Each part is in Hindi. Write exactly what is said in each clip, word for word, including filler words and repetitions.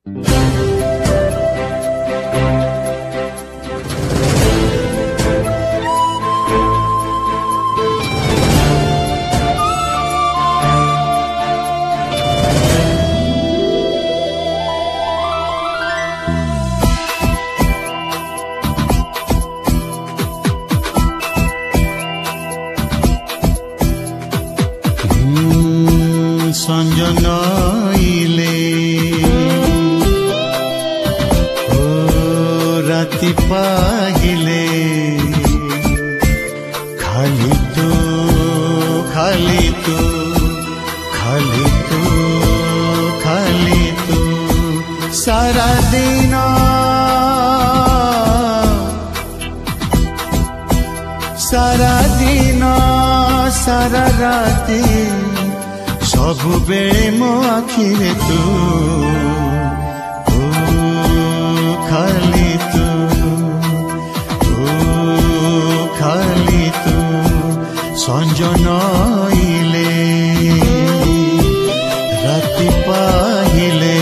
संजनाइले ओ राति पाहिले खाली तू खाली तू खाली तू खाली तू सारा दिन सारा दिन सारा राति सबु बेले मो आखिरे तू ओ खाली तू ओ खाली तू संजनाइले राति पाहिले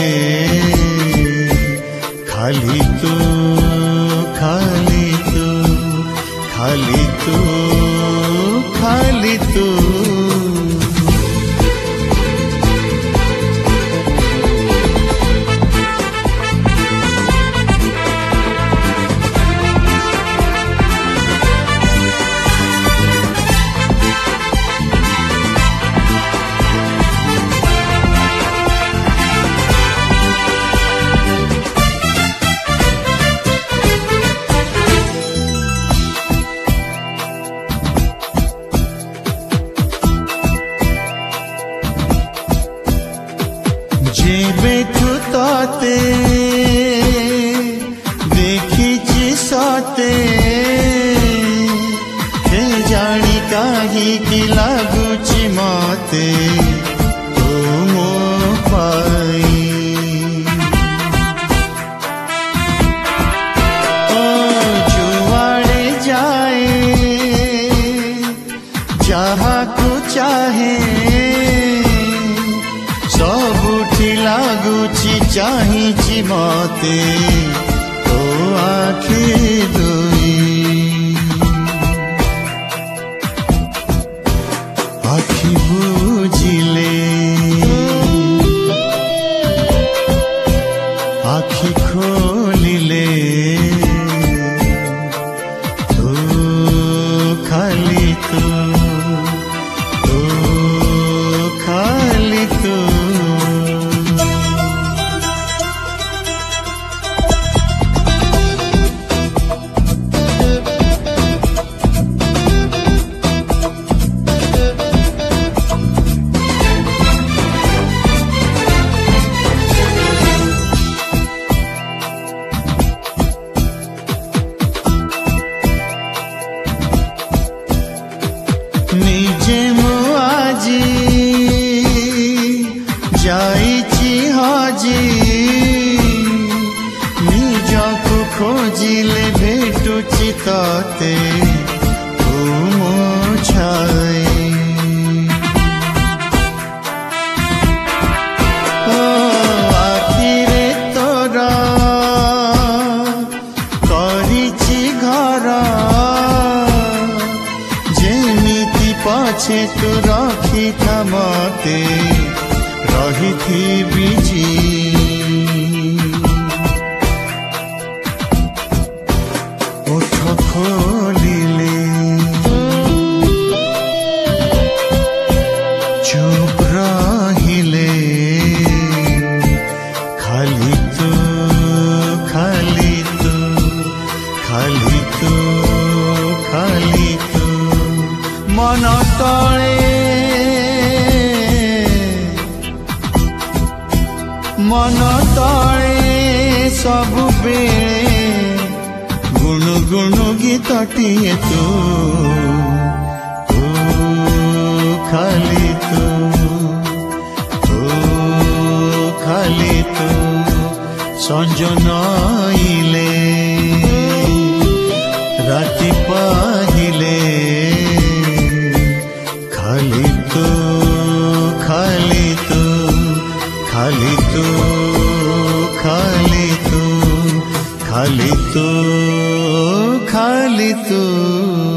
खाली तू खाली तू खाली तू खाली तू जेबेठु ताते देखिछि सते हे जानी काहि कि लागुछि मते तुम पाई ओ जुआड़े जाए जहाकु चाहे सबुठी लागुछि चाहिछि मते तो आखि दुई आखि बुझिले आखि खोलिले तो खाली तू तो खाली तू निजे मु आजी जाइछि हाजी निजकु खोजिले भेटुछि तते तुम छाई ओ आखिरे तोरा करिछि घर पछे तू रखी था मते रही थी बिजी ओठ खोलिले चुप रहिले खाली तू खाली तू खाली तू खाली तू मन तले मन तले सबु बेले गुणु गुणु गीतटिए तू तू खाली तू तू खाली तू संजनाइले राति पाहिले खाली तू खाली तू खाली तू खा खाली तू खाली तू